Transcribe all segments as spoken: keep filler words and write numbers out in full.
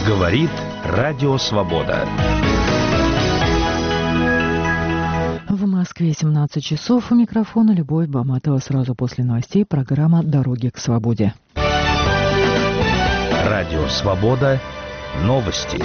Говорит Радио Свобода. В Москве семнадцать часов. У микрофона Любовь Баматова. Сразу после новостей программа «Дороги к свободе». Радио Свобода. Новости.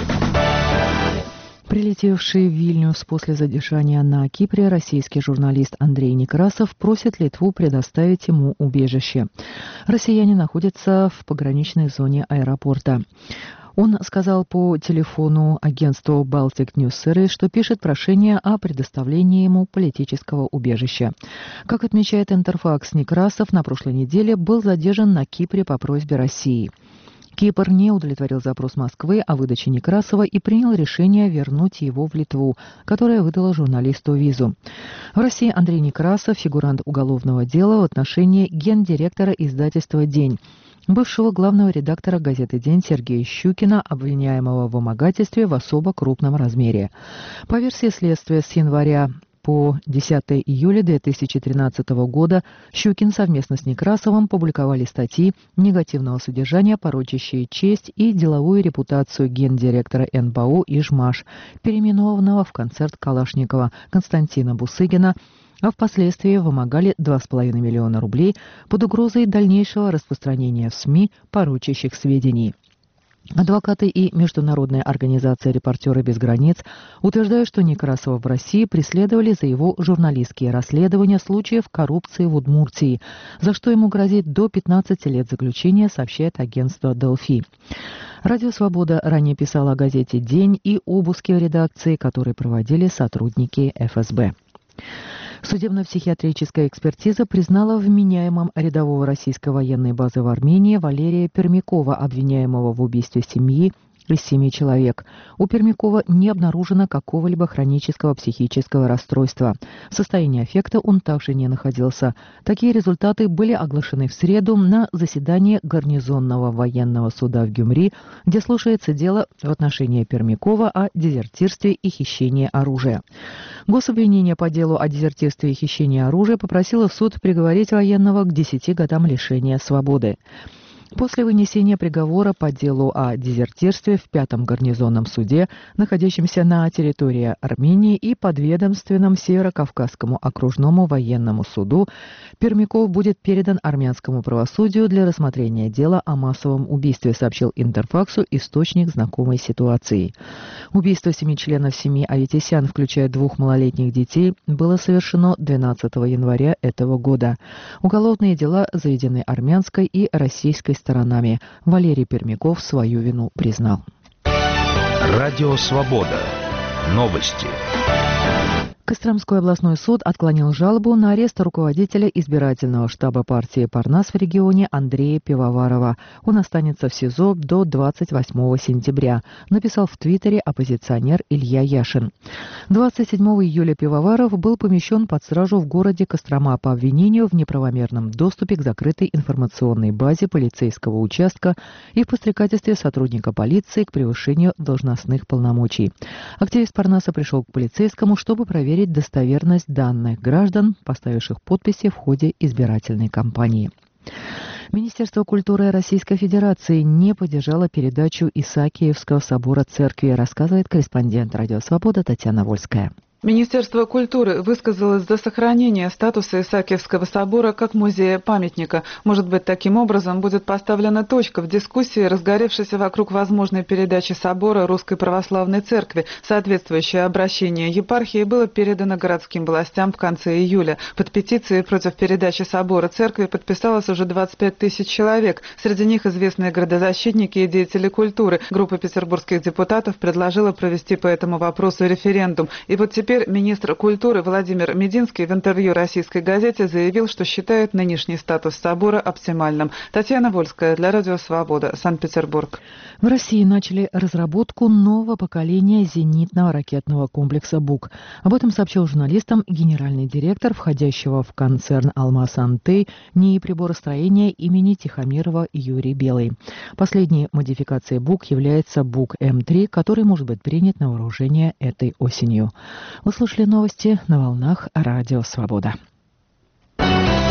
Прилетевший в Вильнюс после задержания на Кипре российский журналист Андрей Некрасов просит Литву предоставить ему убежище. Россияне находятся в пограничной зоне аэропорта. Он сказал по телефону агентству Baltic News Series, что пишет прошение о предоставлении ему политического убежища. Как отмечает Интерфакс, Некрасов на прошлой неделе был задержан на Кипре по просьбе России. Кипр не удовлетворил запрос Москвы о выдаче Некрасова и принял решение вернуть его в Литву, которая выдала журналисту визу. В России Андрей Некрасов – фигурант уголовного дела в отношении гендиректора издательства «День», бывшего главного редактора газеты «День» Сергея Щукина, обвиняемого в вымогательстве в особо крупном размере. По версии следствия, с января по десятое июля две тысячи тринадцатого года Щукин совместно с Некрасовым публиковали статьи негативного содержания, порочащие честь и деловую репутацию гендиректора эн бэ о «Ижмаш», переименованного в концерт Калашникова Константина Бусыгина, а впоследствии вымогали два с половиной миллиона рублей под угрозой дальнейшего распространения в СМИ порочащих сведений. Адвокаты и Международная организация «Репортеры без границ» утверждают, что Некрасова в России преследовали за его журналистские расследования случаев коррупции в Удмуртии, за что ему грозит до пятнадцати лет заключения, сообщает агентство «Делфи». Радио «Свобода» ранее писала о газете «День» и обыске в редакции, которые проводили сотрудники эф эс бэ. Судебно-психиатрическая экспертиза признала вменяемым рядового российской военной базы в Армении Валерия Пермякова, обвиняемого в убийстве семьи из семи человек. У Пермякова не обнаружено какого-либо хронического психического расстройства. В состоянии аффекта он также не находился. Такие результаты были оглашены в среду на заседании гарнизонного военного суда в Гюмри, где слушается дело в отношении Пермякова о дезертирстве и хищении оружия. Гособвинение по делу о дезертирстве и хищении оружия попросило суд приговорить военного к десяти годам лишения свободы. После вынесения приговора по делу о дезертирстве в пятом гарнизонном суде, находящемся на территории Армении и подведомственном Северо-Кавказскому окружному военному суду, Пермяков будет передан армянскому правосудию для рассмотрения дела о массовом убийстве, сообщил Интерфаксу источник знакомой ситуации. Убийство семи членов семьи Аветисян, включая двух малолетних детей, было совершено двенадцатого января этого года. Уголовные дела заведены армянской и российской сторонами. Валерий Пермяков свою вину признал. Радио Свобода. Новости. Костромской областной суд отклонил жалобу на арест руководителя избирательного штаба партии «Парнас» в регионе Андрея Пивоварова. Он останется в СИЗО до двадцать восьмого сентября, написал в Твиттере оппозиционер Илья Яшин. двадцать седьмого июля Пивоваров был помещен под стражу в городе Кострома по обвинению в неправомерном доступе к закрытой информационной базе полицейского участка и в подстрекательстве сотрудника полиции к превышению должностных полномочий. Активист «Парнаса» пришел к полицейскому, чтобы проверить достоверность данных граждан, поставивших подписи в ходе избирательной кампании. Министерство культуры Российской Федерации не поддержало передачу Исаакиевского собора церкви, рассказывает корреспондент «Радио Свобода» Татьяна Вольская. Министерство культуры высказалось за сохранение статуса Исаакиевского собора как музея-памятника. Может быть, таким образом будет поставлена точка в дискуссии, разгоревшейся вокруг возможной передачи собора Русской Православной Церкви. Соответствующее обращение епархии было передано городским властям в конце июля. Под петицией против передачи собора церкви подписалось уже двадцать пять тысяч человек. Среди них известные градозащитники и деятели культуры. Группа петербургских депутатов предложила провести по этому вопросу референдум. И вот теперь министр культуры Владимир Мединский в интервью российской газете заявил, что считает нынешний статус собора оптимальным. Татьяна Вольская для Радио Свобода, Санкт-Петербург. В России начали разработку нового поколения зенитного ракетного комплекса «Бук». Об этом сообщил журналистам генеральный директор входящего в концерн «Алмаз-Антей» НИИ приборостроения имени Тихомирова Юрий Белый. Последней модификацией «Бук» является «Бук Эм три», который может быть принят на вооружение этой осенью. Вы слушали новости на волнах Радио Свобода.